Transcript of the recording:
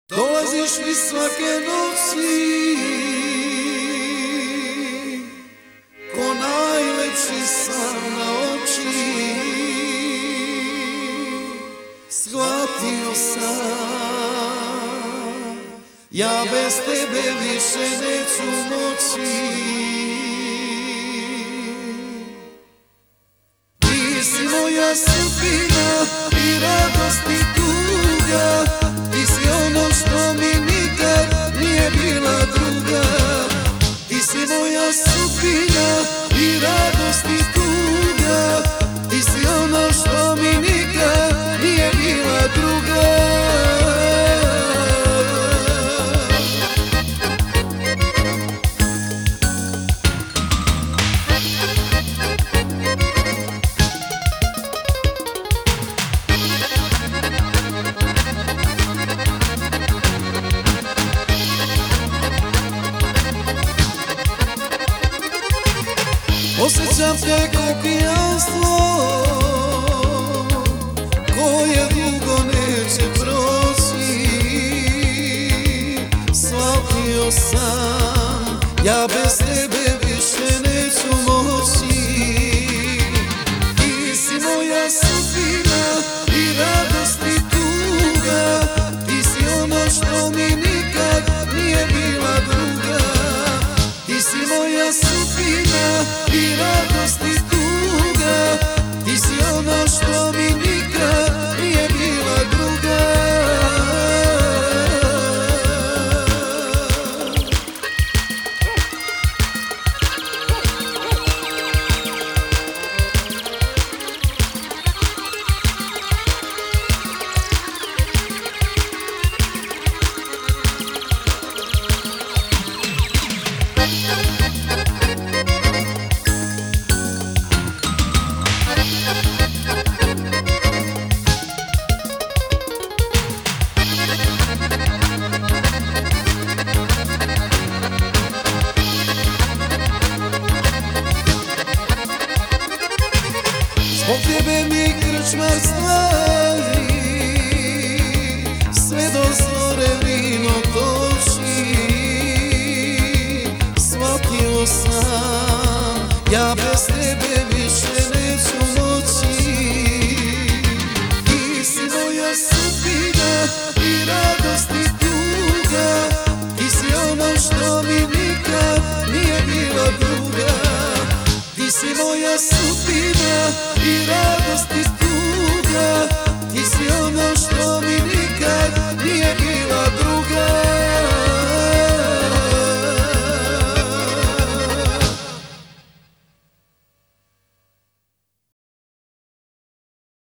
Dolaziš mi svake noći ko najlepši san na oči. Shvatio sam, ja bez tebe više neću moći. Ti si moja sudbina i radost i tuga, ti si ono što mi nikad nije bila druga. Ti si moja sudbina i radost i tuga, ti si ono što mi nikad nije bila druga. Osjećam te ko pijanstvo koje dugo neće proći. Shvatio sam, ja bez tebe više neću moći. Ti si moja sudbina i radost i tuga, ti si ono što mi nikad nije bila druga. Ti si moja sudbina i radost i tuga, ti si ono što mi nikad nije bila druga. Zbog tebe mi krčmar slavi, sve do zore vino toči. Shvatio sam, ja bez tebe više neću moći. Ti si moja sudbina i radost i tuga, ti si ono što mi nikad nije bila druga. Ti si moja sudbina i radost i tuga,